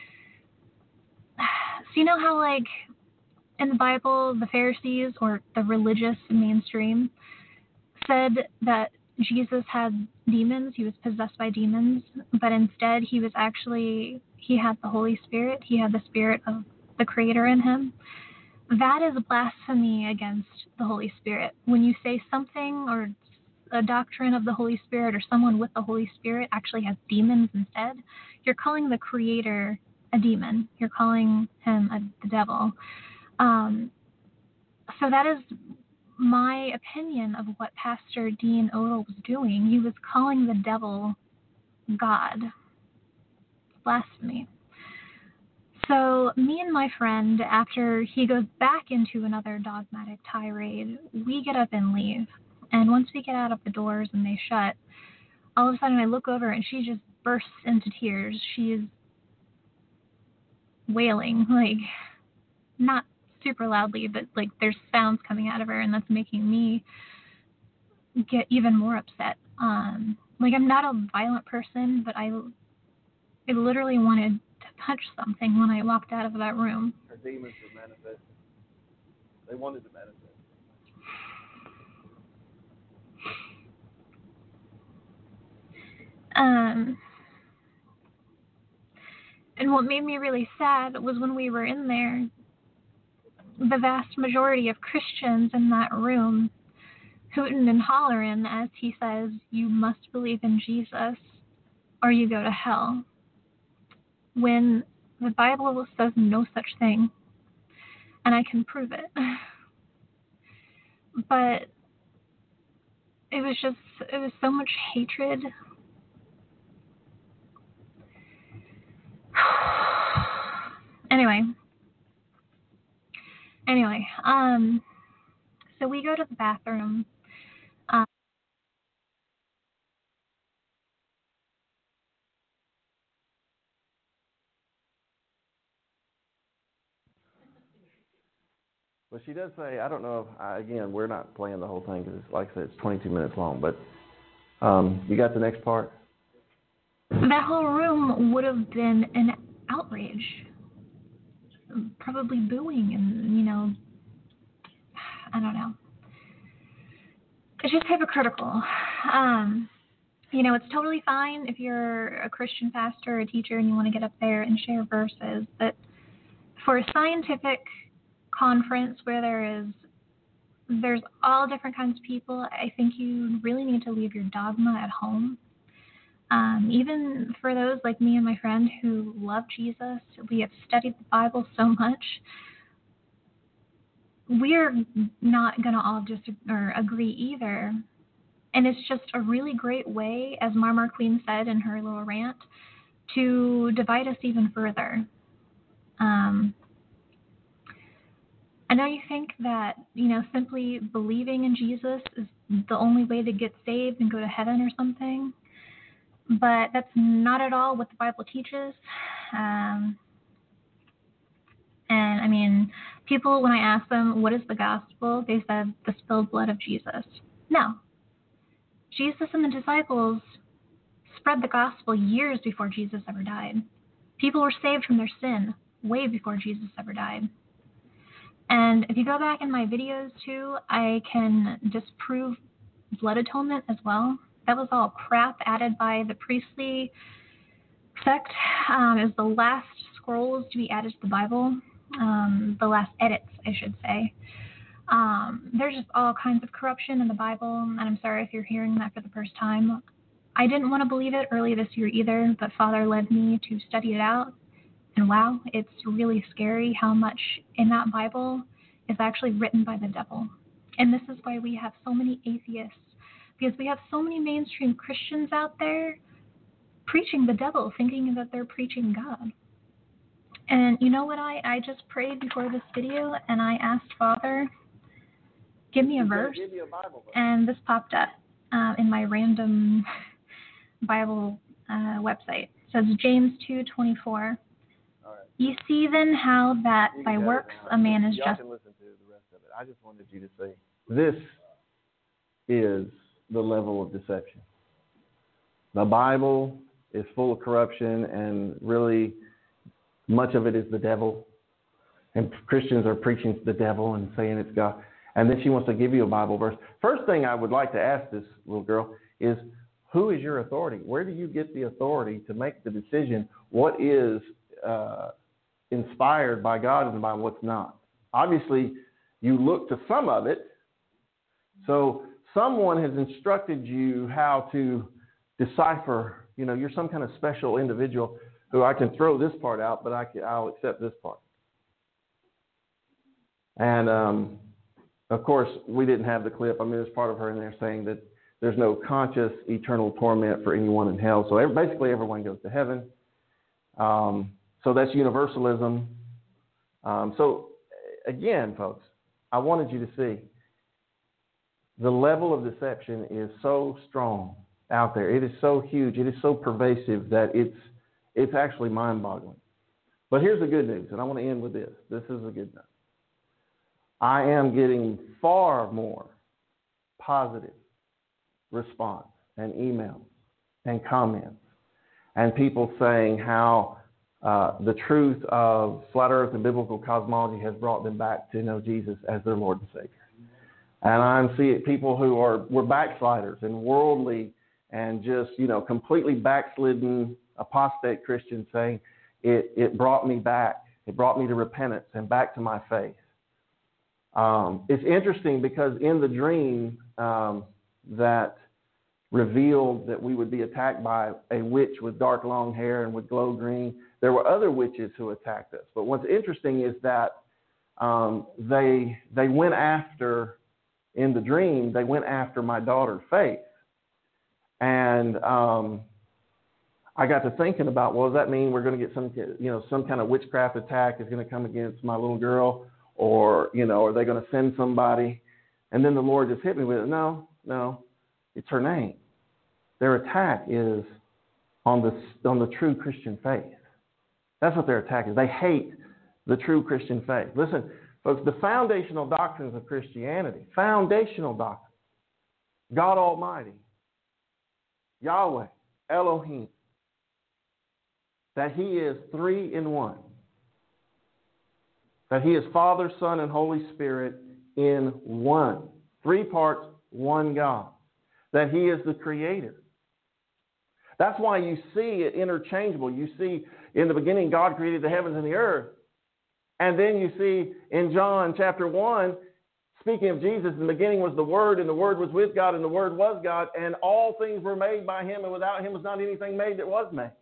So you know how, like, in the Bible, the Pharisees, or the religious mainstream, said that Jesus had demons, he was possessed by demons, but instead he had the Holy Spirit, he had the Spirit of the Creator in him. that is blasphemy against the Holy Spirit. When you say something or a doctrine of the Holy Spirit or someone with the Holy Spirit actually has demons instead, you're calling the Creator a demon. You're calling him the devil. So that is my opinion of what Pastor Dean Odell was doing. He was calling the devil God. Blasphemy. So me and my friend, after he goes back into another dogmatic tirade, we get up and leave. And once we get out of the doors and they shut, all of a sudden I look over and she just bursts into tears. She is wailing, like, not super loudly, but like there's sounds coming out of her, and that's making me get even more upset. Like, I'm not a violent person, but I literally wanted to touch something when I walked out of that room. Her demons were manifesting. They wanted to manifest. And what made me really sad was when we were in there, the vast majority of Christians in that room hooting and hollering as he says, you must believe in Jesus or you go to hell, when the Bible says no such thing, and I can prove it. But it was so much hatred. Anyway, so we go to the bathroom. Well, she does say, I don't know if, again, we're not playing the whole thing because, like I said, it's 22 minutes long, but you got the next part? That whole room would have been an outrage. Probably booing and, I don't know. It's just hypocritical. It's totally fine if you're a Christian pastor or a teacher and you want to get up there and share verses, but for a scientific conference where there's all different kinds of people, I think you really need to leave your dogma at home. Even for those like me and my friend who love Jesus, we have studied the Bible so much, we're not going to all agree either. And it's just a really great way, as Marmar Queen said in her little rant, to divide us even further. I know you think that, simply believing in Jesus is the only way to get saved and go to heaven or something, but that's not at all what the Bible teaches. And I mean, people, when I ask them, what is the gospel? They said, the spilled blood of Jesus. No. Jesus and the disciples spread the gospel years before Jesus ever died. People were saved from their sin way before Jesus ever died. And if you go back in my videos too, I can disprove blood atonement as well. That was all crap added by the priestly sect. It was the last scrolls to be added to the Bible, the last edits, I should say. There's just all kinds of corruption in the Bible, and I'm sorry if you're hearing that for the first time. I didn't want to believe it early this year either, but Father led me to study it out. And wow, it's really scary how much in that Bible is actually written by the devil. And this is why we have so many atheists, because we have so many mainstream Christians out there preaching the devil, thinking that they're preaching God. And you know what, I just prayed before this video, and I asked Father, give me a verse, and this popped up in my random Bible website. It says James 2:24. You see then how that by works a man is just. Y'all can listen to the rest of it. I just wanted you to say, this is the level of deception. The Bible is full of corruption, and really much of it is the devil. And Christians are preaching the devil and saying it's God. And then she wants to give you a Bible verse. First thing I would like to ask this little girl is, who is your authority? Where do you get the authority to make the decision what is inspired by God and by what's not? obviously, you look to some of it. So someone has instructed you how to decipher, you're some kind of special individual who I can throw this part out, but I'll accept this part. And, of course, we didn't have the clip. I mean, there's part of her in there saying that there's no conscious eternal torment for anyone in hell. So basically everyone goes to heaven. So that's universalism. So, again, folks, I wanted you to see the level of deception is so strong out there. It is so huge. It is so pervasive that it's actually mind-boggling. But here's the good news, and I want to end with this. This is the good news. I am getting far more positive response and emails and comments and people saying how the truth of flat earth and biblical cosmology has brought them back to know Jesus as their Lord and Savior. And I'm seeing people who were backsliders and worldly and just, completely backslidden apostate Christians saying it brought me back. It brought me to repentance and back to my faith. It's interesting because in the dream that revealed that we would be attacked by a witch with dark long hair and would glow green, there were other witches who attacked us. But what's interesting is that they went after, in the dream, they went after my daughter Faith. And I got to thinking about, well, does that mean we're going to get some kind of witchcraft attack is going to come against my little girl? Or, are they going to send somebody? And then the Lord just hit me with it. No, it's her name. Their attack is on the true Christian faith. That's what their attack is. They hate the true Christian faith. Listen, folks, the foundational doctrines of Christianity, foundational doctrines, God Almighty, Yahweh, Elohim, that He is 3 in 1. That He is Father, Son, and Holy Spirit in one. 3 parts, one God. That He is the Creator. That's why you see it interchangeable. You see in the beginning God created the heavens and the earth. And then you see in John chapter 1, speaking of Jesus, in the beginning was the Word, and the Word was with God, and the Word was God, and all things were made by Him, and without Him was not anything made that was made.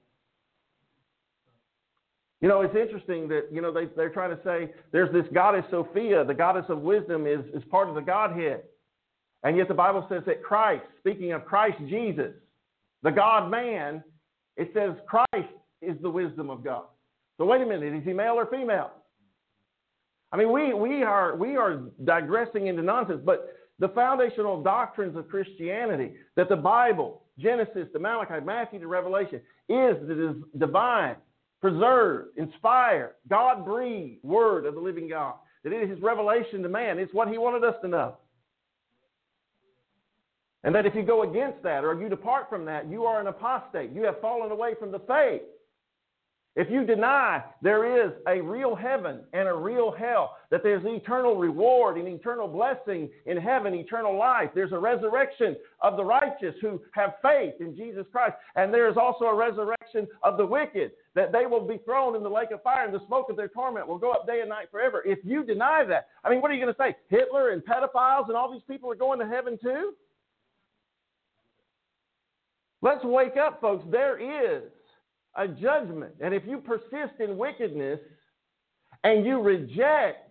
It's interesting that, they're trying to say there's this goddess Sophia, the goddess of wisdom is part of the Godhead. And yet the Bible says that Christ, speaking of Christ Jesus, the God-man, it says Christ is the wisdom of God. So wait a minute, is He male or female? I mean, we are digressing into nonsense, but the foundational doctrines of Christianity, that the Bible, Genesis to Malachi, Matthew to Revelation, is that it is divine, preserved, inspired, God-breathed Word of the living God. That it is His revelation to man. It's what He wanted us to know. And that if you go against that or you depart from that, you are an apostate. You have fallen away from the faith. If you deny there is a real heaven and a real hell, that there's eternal reward and eternal blessing in heaven, eternal life, there's a resurrection of the righteous who have faith in Jesus Christ, and there is also a resurrection of the wicked, that they will be thrown in the lake of fire, and the smoke of their torment will go up day and night forever. If you deny that, I mean, what are you going to say? Hitler and pedophiles and all these people are going to heaven too? Let's wake up, folks. There is a judgment. And if you persist in wickedness and you reject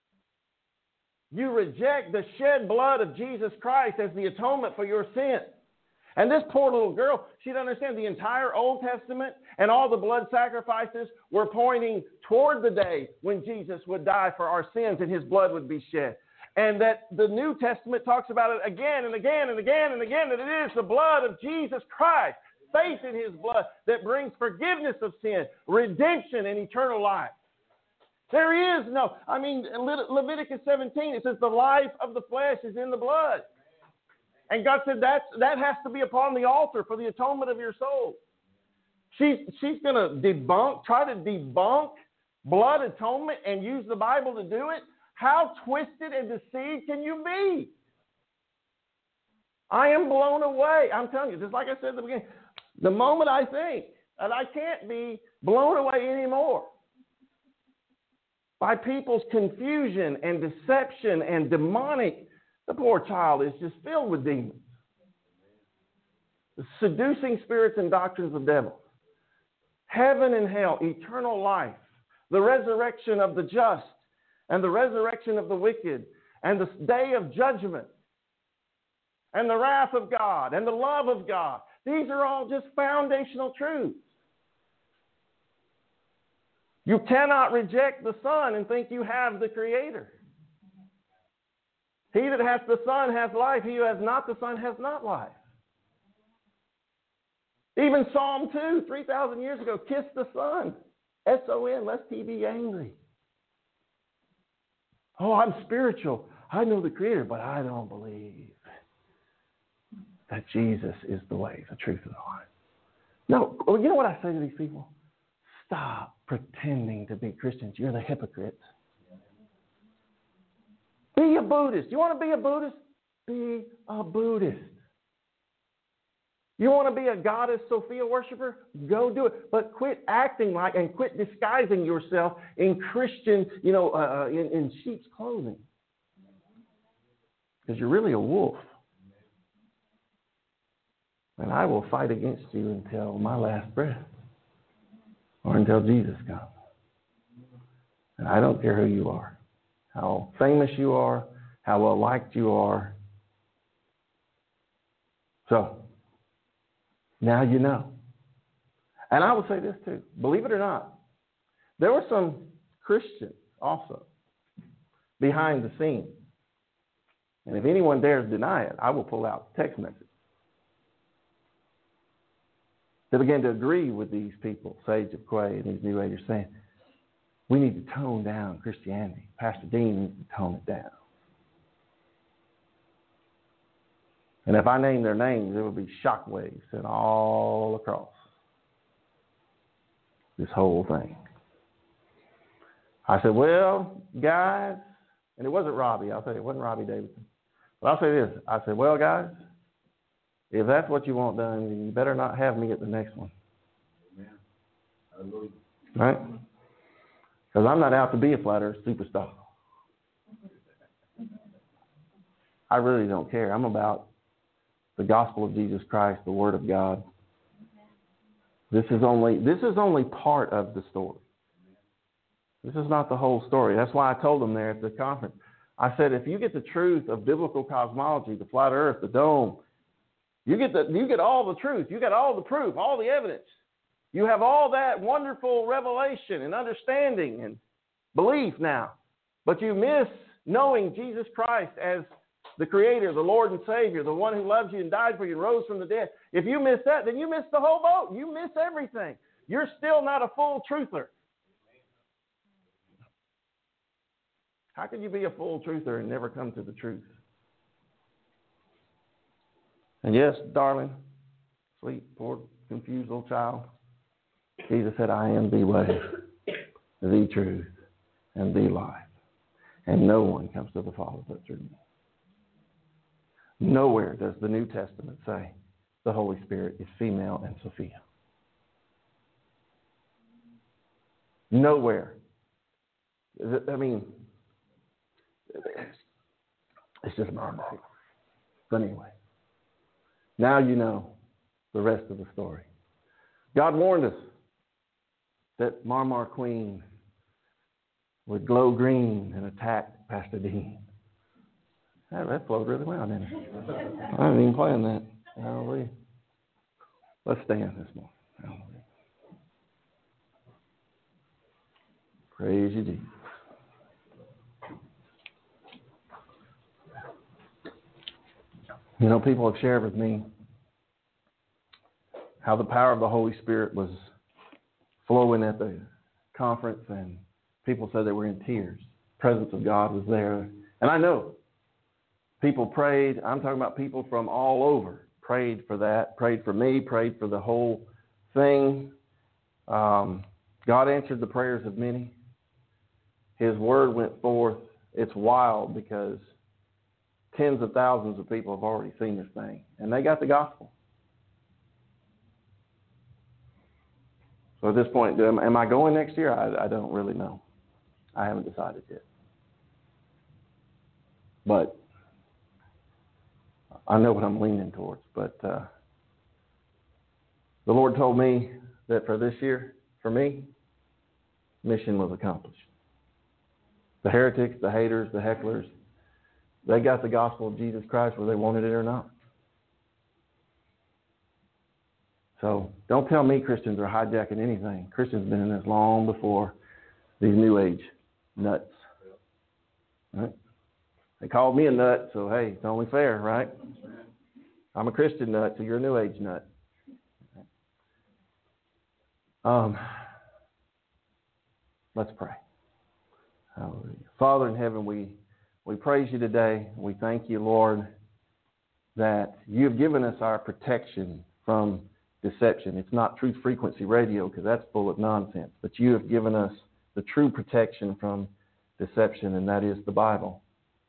the shed blood of Jesus Christ as the atonement for your sin. And this poor little girl, she didn't understand the entire Old Testament and all the blood sacrifices were pointing toward the day when Jesus would die for our sins and His blood would be shed. And that the New Testament talks about it again and again and again and again, that it is the blood of Jesus Christ, faith in His blood, that brings forgiveness of sin, redemption, and eternal life. There is no, Leviticus 17, it says the life of the flesh is in the blood. And God said that has to be upon the altar for the atonement of your soul. She's going to try to debunk blood atonement and use the Bible to do it. How twisted and deceived can you be? I am blown away. I'm telling you, just like I said at the beginning, the moment I think, and I can't be blown away anymore. by people's confusion and deception and demonic. The poor child is just filled with demons. The seducing spirits and doctrines of devils. Heaven and hell, eternal life, the resurrection of the just and the resurrection of the wicked, and the day of judgment, and the wrath of God, and the love of God. These are all just foundational truths. You cannot reject the Son and think you have the Creator. He that hath the Son hath life. He who has not the Son hath not life. Even Psalm 2, 3,000 years ago, kiss the Son. S-O-N, lest he be angry. Oh, I'm spiritual. I know the Creator, but I don't believe that Jesus is the way, the truth, and the life. No, you know what I say to these people? Stop pretending to be Christians. You're the hypocrites. Be a Buddhist. You want to be a Buddhist? Be a Buddhist. You want to be a goddess Sophia worshiper? Go do it. But quit acting like and quit disguising yourself in Christian, in sheep's clothing. Because you're really a wolf. And I will fight against you until my last breath. Or until Jesus comes. And I don't care who you are. How famous you are. How well liked you are. So, now you know. And I will say this too. Believe it or not, there were some Christians also behind the scenes. And if anyone dares deny it, I will pull out text messages. They began to agree with these people, Sage of Quay and these New Agers, saying, we need to tone down Christianity. Pastor Dean needs to tone it down. And if I name their names, there will be shockwaves sent all across this whole thing. I said, well, guys, and it wasn't Robbie. I'll tell you, it wasn't Robbie Davidson. But I'll say this. I said, well, guys, if that's what you want done, then you better not have me at the next one. Amen. Hallelujah. Right? Because I'm not out to be a flat earth superstar. I really don't care. I'm about the gospel of Jesus Christ, the Word of God. This is only part of the story. This is not the whole story. That's why I told them there at the conference. I said, if you get the truth of biblical cosmology, the flat earth, the dome, you get all the truth. You get all the proof, all the evidence. You have all that wonderful revelation and understanding and belief now. But you miss knowing Jesus Christ as the Creator, the Lord and Savior, the one who loves you and died for you and rose from the dead. If you miss that, then you miss the whole boat. You miss everything. You're still not a full truther. How can you be a full truther and never come to the truth? And yes, darling, sweet, poor, confused little child, Jesus said, I am the way, the truth, and the life. And no one comes to the Father but through me. Nowhere does the New Testament say the Holy Spirit is female and Sophia. Nowhere. I mean, it's just normal. But anyway, now you know the rest of the story. God warned us that Marmar Queen would glow green and attack Pastor Dean. That flowed really well, didn't it? I didn't even plan that. Hallelujah. Let's stand this morning. Hallelujah. Praise you, Jesus. You know, people have shared with me how the power of the Holy Spirit was flowing at the conference, and people said they were in tears. The presence of God was there. And I know people prayed. I'm talking about people from all over. Prayed for that. Prayed for me. Prayed for the whole thing. God answered the prayers of many. His word went forth. It's wild because tens of thousands of people have already seen this thing. And they got the gospel. So at this point, am I going next year? I don't really know. I haven't decided yet. But I know what I'm leaning towards. But the Lord told me that for this year, for me, mission was accomplished. The heretics, the haters, the hecklers, they got the gospel of Jesus Christ whether they wanted it or not. So don't tell me Christians are hijacking anything. Christians have been in this long before these New Age nuts. Right? They called me a nut, so hey, it's only fair, right? I'm a Christian nut, so you're a New Age nut. Let's pray. Hallelujah. Father in heaven, we praise you today. We thank you, Lord, that you've given us our protection from deception. It's not Truth Frequency Radio because that's full of nonsense, but you have given us the true protection from deception, and that is the Bible.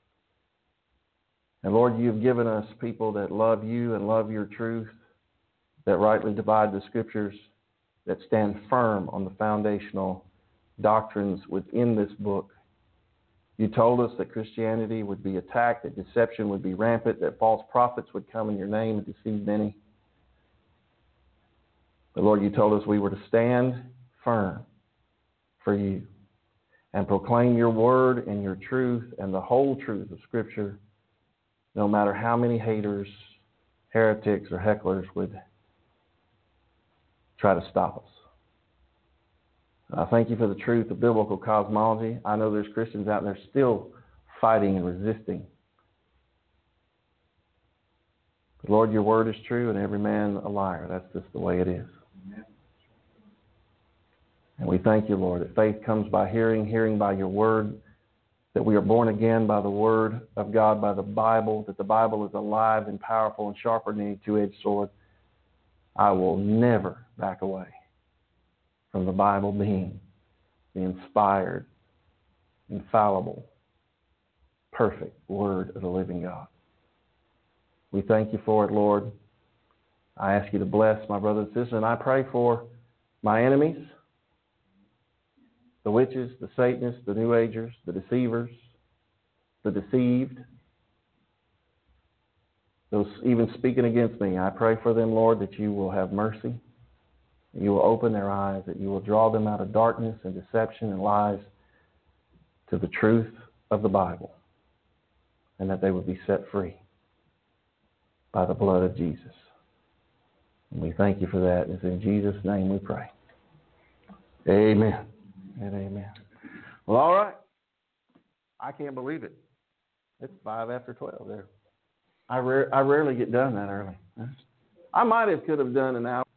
And Lord, you've given us people that love you and love your truth, that rightly divide the scriptures, that stand firm on the foundational doctrines within this book. You told us that Christianity would be attacked, that deception would be rampant, that false prophets would come in your name and deceive many. But Lord, you told us we were to stand firm for you and proclaim your word and your truth and the whole truth of Scripture, no matter how many haters, heretics, or hecklers would try to stop us. I thank you for the truth of biblical cosmology. I know there's Christians out there still fighting and resisting. But Lord, your word is true and every man a liar. That's just the way it is. Amen. And we thank you, Lord, that faith comes by hearing, hearing by your word, that we are born again by the word of God, by the Bible, that the Bible is alive and powerful and sharper than any two-edged sword. I will never back away from the Bible being the inspired, infallible, perfect word of the living God. We thank you for it, Lord. I ask you to bless my brothers and sisters, and I pray for my enemies, the witches, the Satanists, the New Agers, the deceivers, the deceived, those even speaking against me. I pray for them, Lord, that you will have mercy, that you will open their eyes, that you will draw them out of darkness and deception and lies to the truth of the Bible, and that they would be set free by the blood of Jesus. And we thank you for that. It's in Jesus' name we pray. Amen. And amen. Well, all right. I can't believe it. It's 5 after 12 there. I rarely get done that early. I might have could have done an hour.